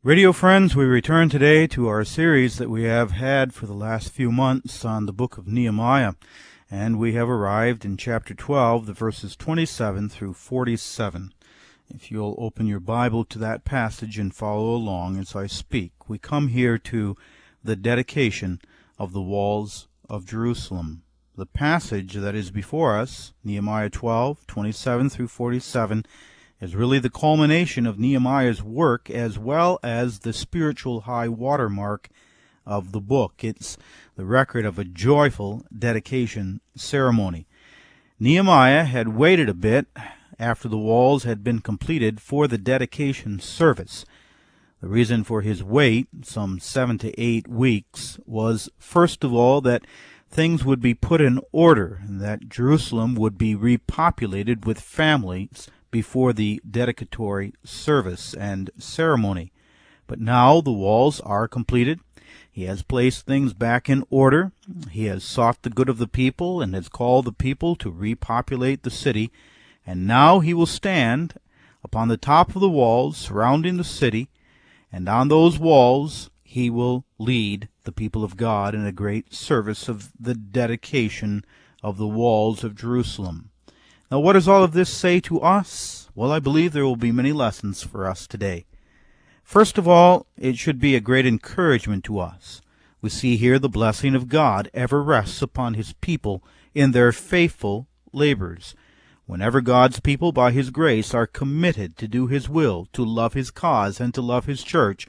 Radio friends, we return today to our series that we have had for the last few months on the book of Nehemiah, and we have arrived in chapter 12, the verses 27 through 47. If you'll open your Bible to that passage and follow along as I speak, we come here to the dedication of the walls of Jerusalem. The passage that is before us, Nehemiah 12, 27 through 47, is really the culmination of Nehemiah's work as well as the spiritual high watermark of the book. It's the record of a joyful dedication ceremony. Nehemiah had waited a bit after the walls had been completed for the dedication service. The reason for his wait, some 7 to 8 weeks, was first of all that things would be put in order and that Jerusalem would be repopulated with families before the dedicatory service and ceremony. But now the walls are completed. He has placed things back in order. He has sought the good of the people and has called the people to repopulate the city. And now he will stand upon the top of the walls surrounding the city, and on those walls he will lead the people of God in a great service of the dedication of the walls of Jerusalem. Now, what does all of this say to us? Well, I believe there will be many lessons for us today. First of all, it should be a great encouragement to us. We see here the blessing of God ever rests upon his people in their faithful labors. Whenever God's people, by his grace, are committed to do his will, to love his cause, and to love his church,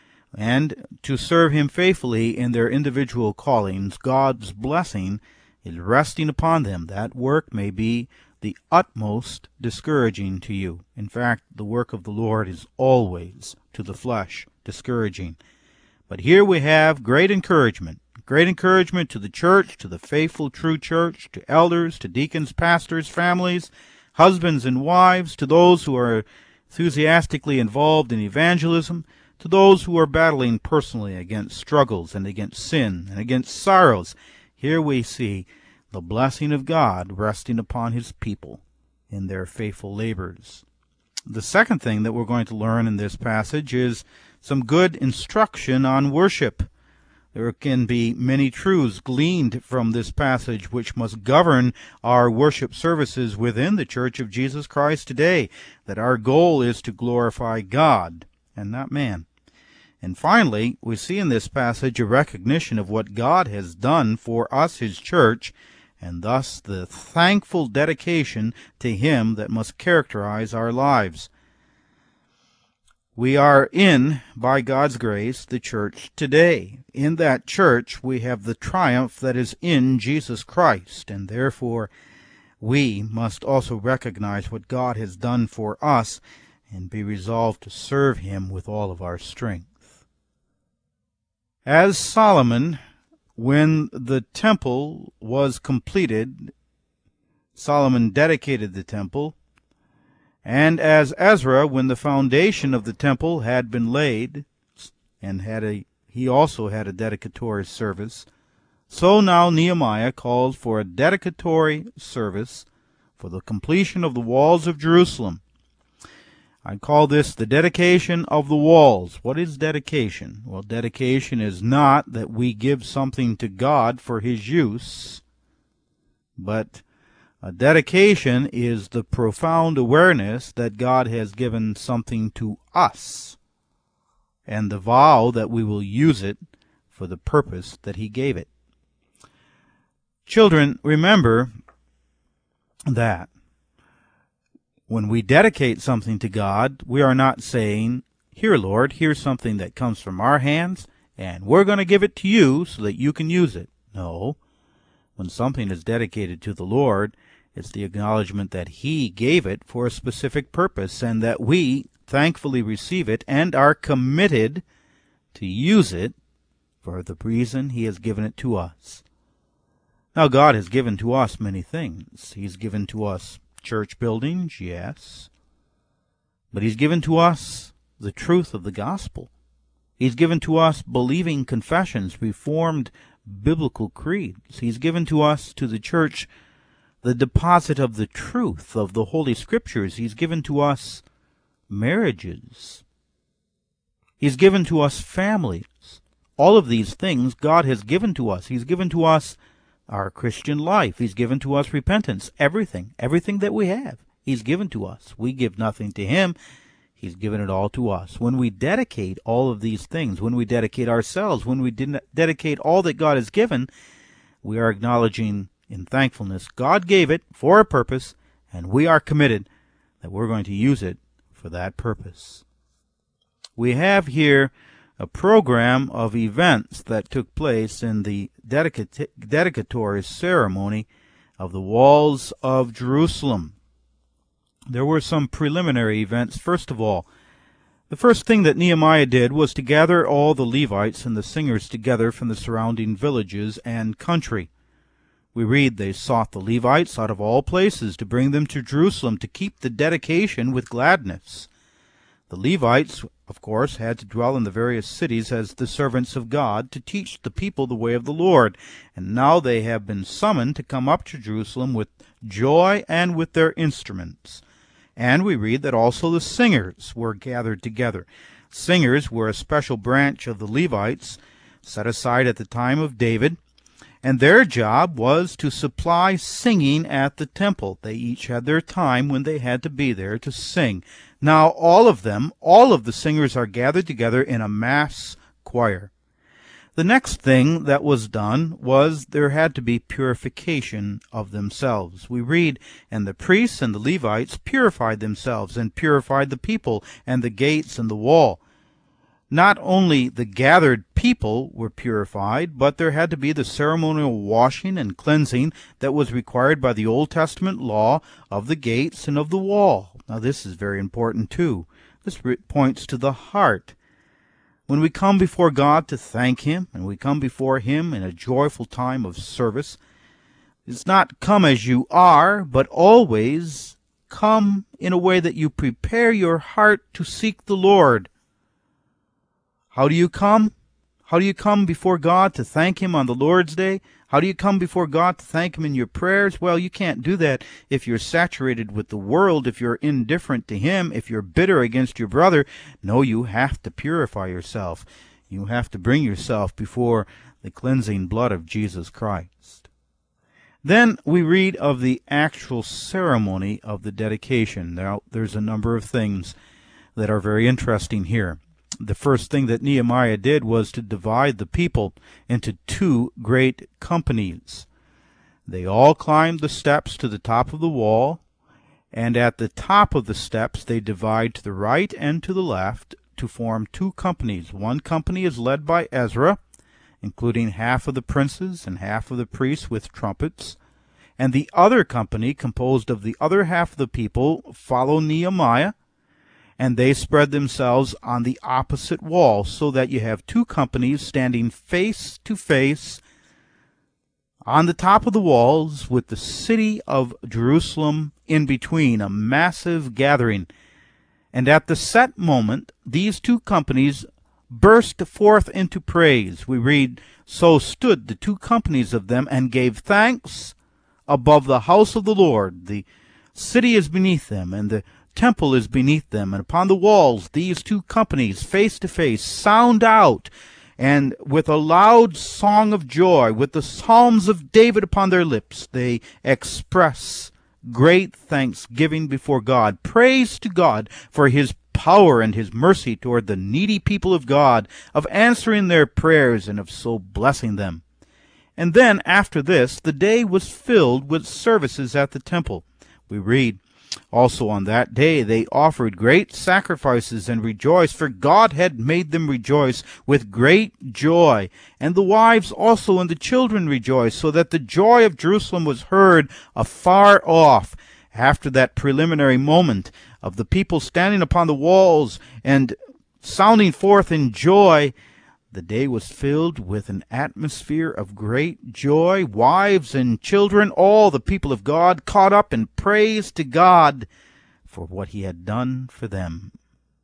and to serve him faithfully in their individual callings, God's blessing is resting upon them. That work may be the utmost discouraging to you. In fact, the work of the Lord is always, to the flesh, discouraging. But here we have great encouragement to the church, to the faithful true church, to elders, to deacons, pastors, families, husbands and wives, to those who are enthusiastically involved in evangelism, to those who are battling personally against struggles and against sin and against sorrows. Here we see the blessing of God resting upon his people in their faithful labors. The second thing that we're going to learn in this passage is some good instruction on worship. There can be many truths gleaned from this passage which must govern our worship services within the Church of Jesus Christ today, that our goal is to glorify God and not man. And finally, we see in this passage a recognition of what God has done for us, his church, and thus the thankful dedication to him that must characterize our lives. We are in, by God's grace, the church today. In that church we have the triumph that is in Jesus Christ, and therefore we must also recognize what God has done for us and be resolved to serve him with all of our strength. As Solomon, when the temple was completed, Solomon dedicated the temple, and as Ezra, when the foundation of the temple had been laid, and he also had a dedicatory service, so now Nehemiah calls for a dedicatory service for the completion of the walls of Jerusalem. I call this the dedication of the walls. What is dedication? Well, dedication is not that we give something to God for his use, but a dedication is the profound awareness that God has given something to us, and the vow that we will use it for the purpose that he gave it. Children, remember that when we dedicate something to God, we are not saying, "Here, Lord, here's something that comes from our hands, and we're going to give it to you so that you can use it." No. When something is dedicated to the Lord, it's the acknowledgement that he gave it for a specific purpose, and that we thankfully receive it and are committed to use it for the reason he has given it to us. Now, God has given to us many things. He's given to us church buildings, yes, but he's given to us the truth of the gospel. He's given to us believing confessions, reformed biblical creeds. He's given to us, to the church, the deposit of the truth of the Holy Scriptures. He's given to us marriages. He's given to us families. All of these things God has given to us. He's given to us our Christian life. He's given to us repentance. Everything that we have, He's given to us. We give nothing to Him. He's given it all to us. When we dedicate all of these things, when we dedicate ourselves, when we dedicate all that God has given, we are acknowledging in thankfulness God gave it for a purpose, and we are committed that we're going to use it for that purpose. We have here a program of events that took place in the dedicatory ceremony of the walls of Jerusalem. There were some preliminary events. First of all, the first thing that Nehemiah did was to gather all the Levites and the singers together from the surrounding villages and country. We read, they sought the Levites out of all places to bring them to Jerusalem to keep the dedication with gladness. The Levites, of course, had to dwell in the various cities as the servants of God to teach the people the way of the Lord, and now they have been summoned to come up to Jerusalem with joy and with their instruments. And we read that also the singers were gathered together. Singers were a special branch of the Levites set aside at the time of David, and their job was to supply singing at the temple. They each had their time when they had to be there to sing. Now all of the singers are gathered together in a mass choir. The next thing that was done was there had to be purification of themselves. We read, and the priests and the Levites purified themselves and purified the people and the gates and the wall. Not only the gathered people were purified, but there had to be the ceremonial washing and cleansing that was required by the Old Testament law of the gates and of the wall. Now this is very important too. This points to the heart. When we come before God to thank Him, and we come before Him in a joyful time of service, it's not come as you are, but always come in a way that you prepare your heart to seek the Lord. How do you come? How do you come before God to thank Him on the Lord's Day? How do you come before God to thank Him in your prayers? Well, you can't do that if you're saturated with the world, if you're indifferent to Him, if you're bitter against your brother. No, you have to purify yourself. You have to bring yourself before the cleansing blood of Jesus Christ. Then we read of the actual ceremony of the dedication. Now, there's a number of things that are very interesting here. The first thing that Nehemiah did was to divide the people into two great companies. They all climbed the steps to the top of the wall, and at the top of the steps they divide to the right and to the left to form two companies. One company is led by Ezra, including half of the princes and half of the priests with trumpets, and the other company, composed of the other half of the people, follow Nehemiah, and they spread themselves on the opposite wall, so that you have two companies standing face to face on the top of the walls with the city of Jerusalem in between, a massive gathering. And at the set moment, these two companies burst forth into praise. We read, so stood the two companies of them and gave thanks above the house of the Lord. The city is beneath them, and the temple is beneath them, and upon the walls these two companies face to face sound out, and with a loud song of joy, with the psalms of David upon their lips, they express great thanksgiving before God, praise to God for His power and His mercy toward the needy people of God, of answering their prayers and of so blessing them. And then after this the day was filled with services at the temple. We read, also on that day they offered great sacrifices and rejoiced, for God had made them rejoice with great joy. And the wives also and the children rejoiced, so that the joy of Jerusalem was heard afar off. After that preliminary moment of the people standing upon the walls and sounding forth in joy, the day was filled with an atmosphere of great joy. Wives and children, all the people of God, caught up in praise to God for what He had done for them.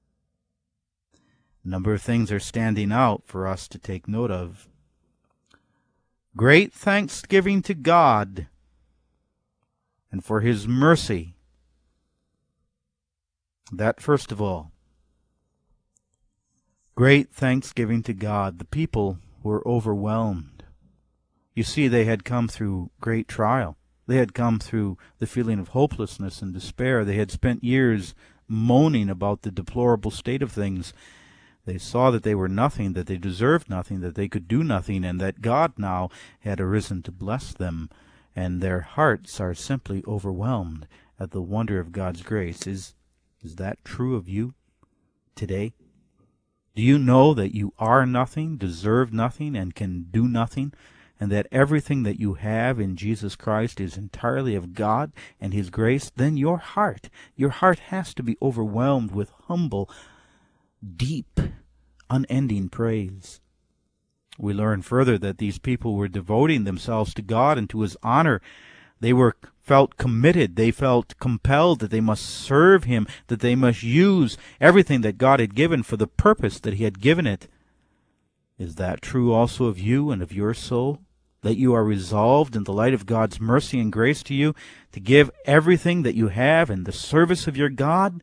A number of things are standing out for us to take note of. Great thanksgiving to God and for His mercy. That first of all. great thanksgiving to God. The people were overwhelmed. You see, they had come through great trial. They had come through the feeling of hopelessness and despair. They had spent years moaning about the deplorable state of things. They saw that they were nothing, that they deserved nothing, that they could do nothing, and that God now had arisen to bless them. And their hearts are simply overwhelmed at the wonder of God's grace. Is that true of you today? Do you know that you are nothing, deserve nothing, and can do nothing, and that everything that you have in Jesus Christ is entirely of God and His grace? Then your heart has to be overwhelmed with humble, deep, unending praise. We learn further that these people were devoting themselves to God and to His honor. They felt committed. They felt compelled that they must serve Him, that they must use everything that God had given for the purpose that He had given it. Is that true also of you and of your soul? That you are resolved in the light of God's mercy and grace to you to give everything that you have in the service of your God?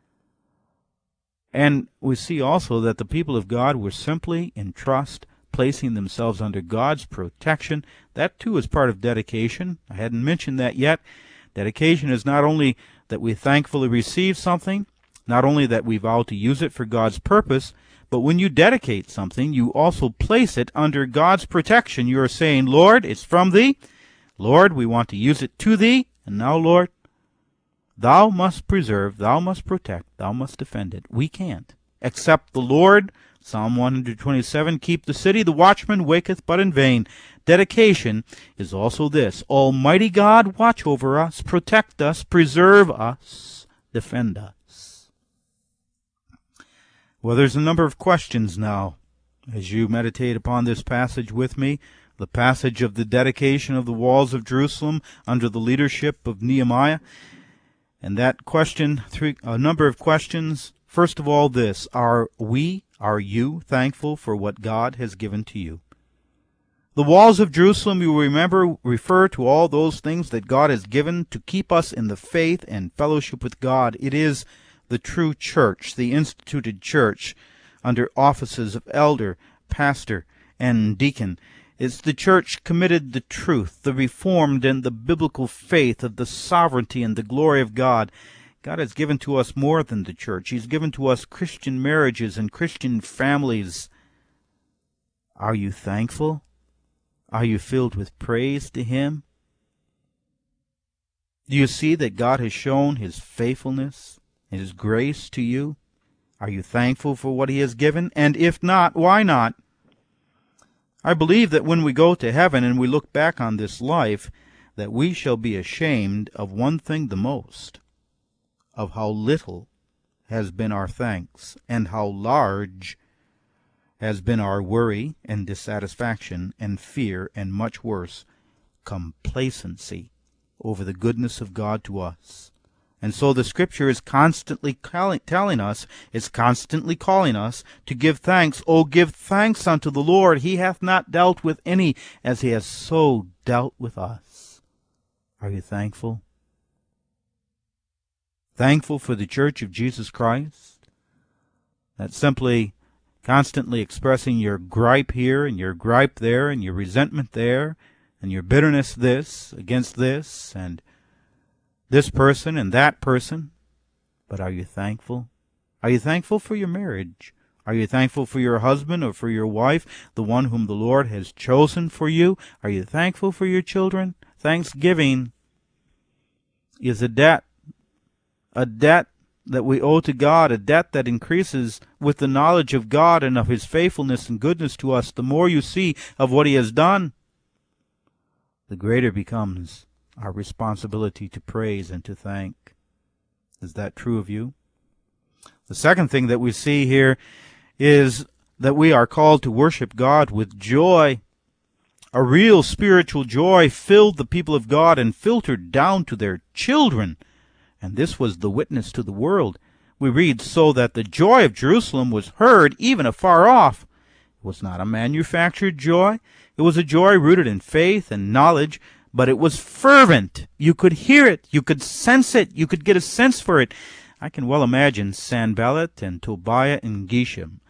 And we see also that the people of God were simply in trust, placing themselves under God's protection. That too is part of dedication. I hadn't mentioned that yet. Dedication is not only that we thankfully receive something, not only that we vow to use it for God's purpose, but when you dedicate something, you also place it under God's protection. You are saying, Lord, it's from Thee. Lord, we want to use it to Thee. And now, Lord, Thou must preserve, Thou must protect, Thou must defend it. We can't. Except the Lord. Psalm 127, keep the city, the watchman waketh but in vain. Dedication is also this: Almighty God, watch over us, protect us, preserve us, defend us. Well, there's a number of questions now as you meditate upon this passage with me, the passage of the dedication of the walls of Jerusalem under the leadership of Nehemiah. And that question, a number of questions. First of all, this: are you thankful for what God has given to you? The walls of Jerusalem, you remember, refer to all those things that God has given to keep us in the faith and fellowship with God. It is the true church, the instituted church, under offices of elder, pastor, and deacon. It's the church committed the truth, the reformed and the biblical faith of the sovereignty and the glory of God. God has given to us more than the church. He's given to us Christian marriages and Christian families. Are you thankful? Are you filled with praise to Him? Do you see that God has shown His faithfulness and His grace to you? Are you thankful for what He has given? And if not, why not? I believe that when we go to heaven and we look back on this life, that we shall be ashamed of one thing the most: of how little has been our thanks, and how large has been our worry and dissatisfaction and fear, and much worse, complacency over the goodness of God to us. And so the Scripture is constantly telling us, is constantly calling us to give thanks. Oh, give thanks unto the Lord. He hath not dealt with any as He has so dealt with us. Are you thankful? Thankful for the Church of Jesus Christ? That's simply constantly expressing your gripe here and your gripe there and your resentment there and your bitterness this against this and this person and that person. But are you thankful? Are you thankful for your marriage? Are you thankful for your husband or for your wife, the one whom the Lord has chosen for you? Are you thankful for your children? Thanksgiving is a debt that we owe to God, a debt that increases with the knowledge of God and of His faithfulness and goodness to us. The more you see of what He has done, the greater becomes our responsibility to praise and to thank. Is that true of you? The second thing that we see here is that we are called to worship God with joy. A real spiritual joy filled the people of God and filtered down to their children. And this was the witness to the world. We read, so that the joy of Jerusalem was heard even afar off. It was not a manufactured joy. It was a joy rooted in faith and knowledge, but it was fervent. You could hear it. You could sense it. You could get a sense for it. I can well imagine Sanballat and Tobiah and Geshem.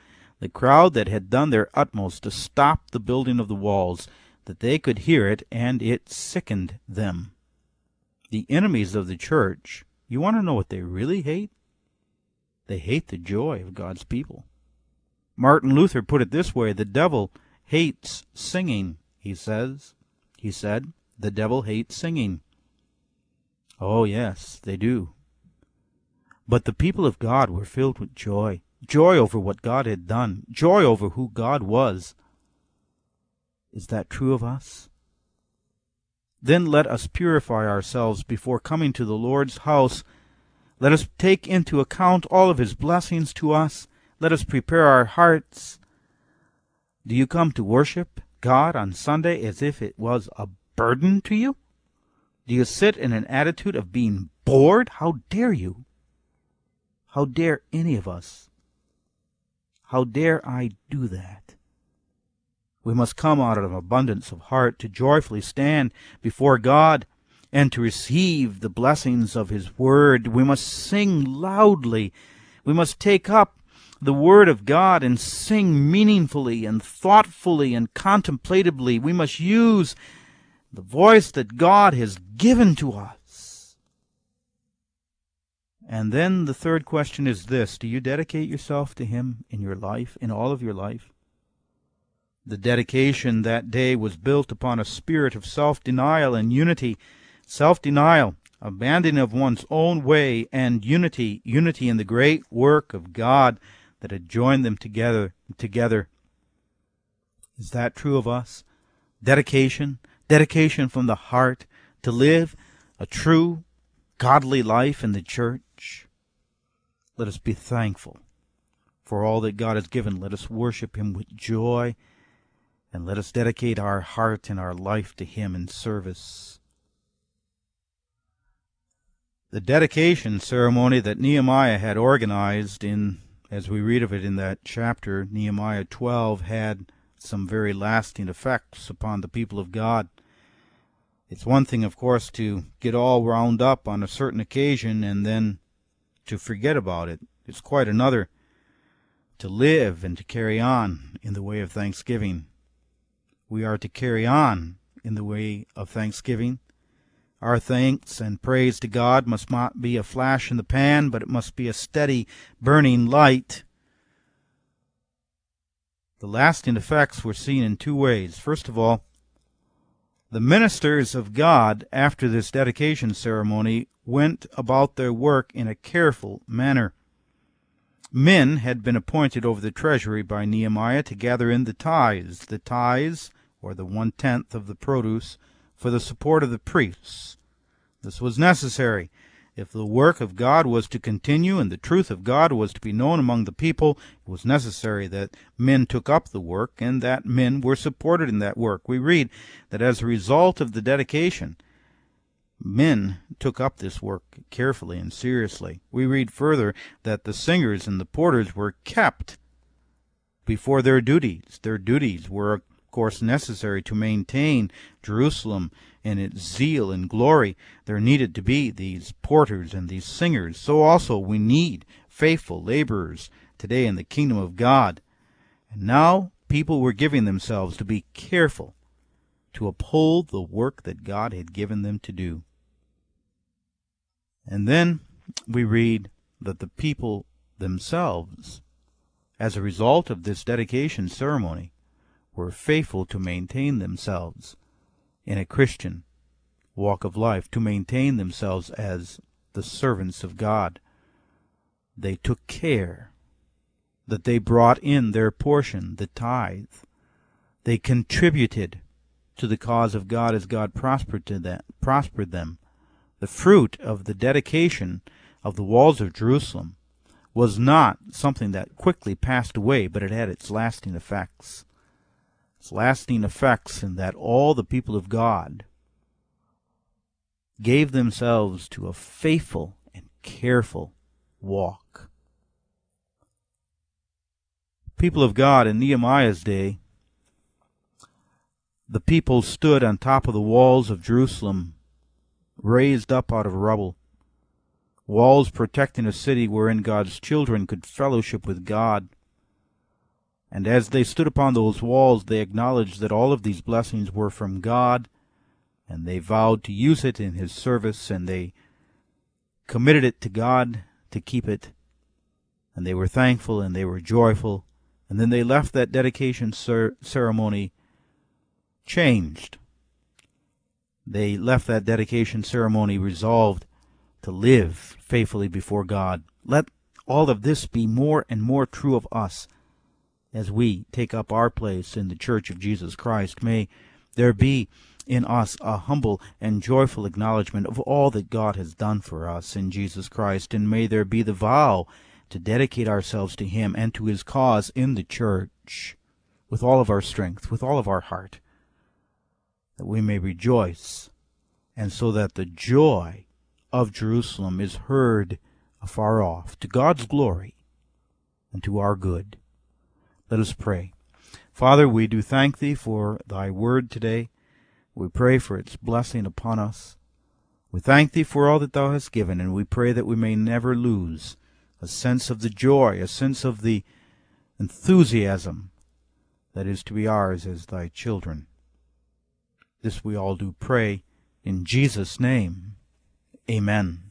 the crowd that had done their utmost to stop the building of the walls, that they could hear it, and it sickened them. The enemies of the church, you want to know what they really hate? They hate the joy of God's people. Martin Luther put it this way: the devil hates singing, he said, the devil hates singing. Oh, yes, they do. But the people of God were filled with joy, joy over what God had done, joy over who God was. Is that true of us? Then let us purify ourselves before coming to the Lord's house. Let us take into account all of his blessings to us. Let us prepare our hearts. Do you come to worship God on Sunday as if it was a burden to you? Do you sit in an attitude of being bored? How dare you? How dare any of us? How dare I do that? We must come out of an abundance of heart to joyfully stand before God and to receive the blessings of his word. We must sing loudly. We must take up the word of God and sing meaningfully and thoughtfully and contemplatively. We must use the voice that God has given to us. And then the third question is this: do you dedicate yourself to him in your life, in all of your life? The dedication that day was built upon a spirit of self-denial and unity. Self-denial, abandoning of one's own way, and unity in the great work of God that had joined them together. Is that true of us? Dedication from the heart to live a true, godly life in the church. Let us be thankful for all that God has given. Let us worship him with joy, and let us dedicate our heart and our life to him in service. The dedication ceremony that Nehemiah had organized as we read of it in that chapter, Nehemiah 12, had some very lasting effects upon the people of God. It's one thing, of course, to get all wound up on a certain occasion and then to forget about it. It's quite another to live and to carry on in the way of thanksgiving. We are to carry on in the way of thanksgiving. Our thanks and praise to God must not be a flash in the pan, but it must be a steady, burning light. The lasting effects were seen in two ways. First of all, the ministers of God, after this dedication ceremony, went about their work in a careful manner. Men had been appointed over the treasury by Nehemiah to gather in the tithes, or the 1/10 of the produce, for the support of the priests. This was necessary. If the work of God was to continue and the truth of God was to be known among the people, it was necessary that men took up the work and that men were supported in that work. We read that as a result of the dedication, men took up this work carefully and seriously. We read further that the singers and the porters were kept before their duties. Their duties were, of course, necessary to maintain Jerusalem and its zeal and glory. There needed to be these porters and these singers. So also we need faithful laborers today in the kingdom of God. And now people were giving themselves to be careful to uphold the work that God had given them to do. And then we read that the people themselves, as a result of this dedication ceremony, were faithful to maintain themselves in a Christian walk of life, to maintain themselves as the servants of God. They took care that they brought in their portion, the tithe. They contributed to the cause of God as God prospered them. The fruit of the dedication of the walls of Jerusalem was not something that quickly passed away, but it had its lasting effects. Its lasting effects in that all the people of God gave themselves to a faithful and careful walk. People of God in Nehemiah's day, the people stood on top of the walls of Jerusalem, raised up out of rubble, walls protecting a city wherein God's children could fellowship with God. And as they stood upon those walls, they acknowledged that all of these blessings were from God, and they vowed to use it in His service, and they committed it to God to keep it. And they were thankful and they were joyful. And then they left that dedication ceremony changed. They left that dedication ceremony resolved to live faithfully before God. Let all of this be more and more true of us as we take up our place in the Church of Jesus Christ. May there be in us a humble and joyful acknowledgement of all that God has done for us in Jesus Christ, and may there be the vow to dedicate ourselves to Him and to His cause in the church with all of our strength, with all of our heart, that we may rejoice, and so that the joy of Jerusalem is heard afar off, to God's glory and to our good. Let us pray. Father, we do thank Thee for Thy word today. We pray for its blessing upon us. We thank Thee for all that Thou hast given, and we pray that we may never lose a sense of the joy, a sense of the enthusiasm that is to be ours as Thy children. This we all do pray in Jesus' name. Amen.